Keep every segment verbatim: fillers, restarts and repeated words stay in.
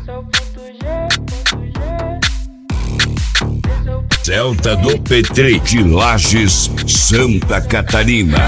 Celta do Petri de Lages, Santa Catarina.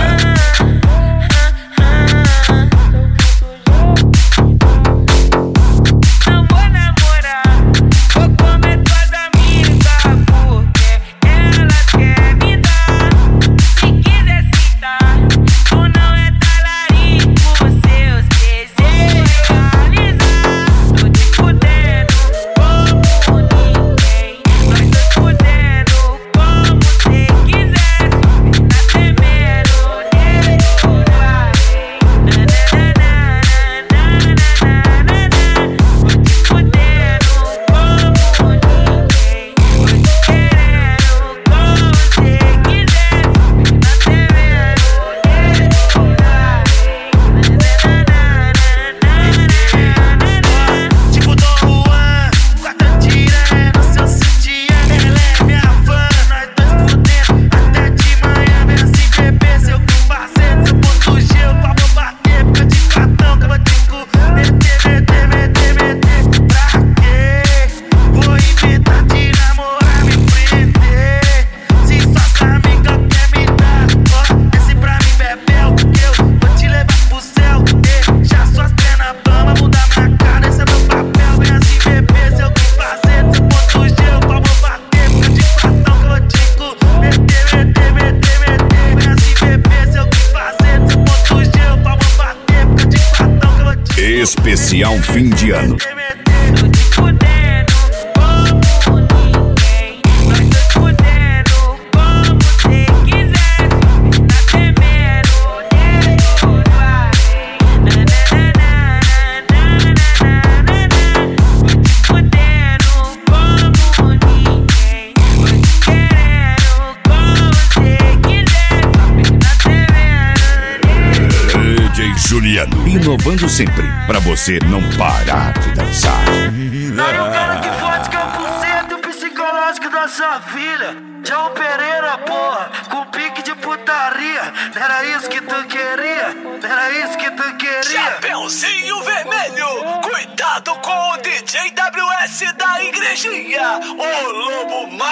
Especial fim de ano. Juliano, inovando sempre, pra você não parar de dançar. Não, eu quero que vodka por cento o psicológico da sua filha. Já o Pereira, porra, com pique de putaria. Não era isso que tu queria, não era isso que tu queria. Chapeuzinho Vermelho, cuidado com o D J W S da igrejinha, o lobo mais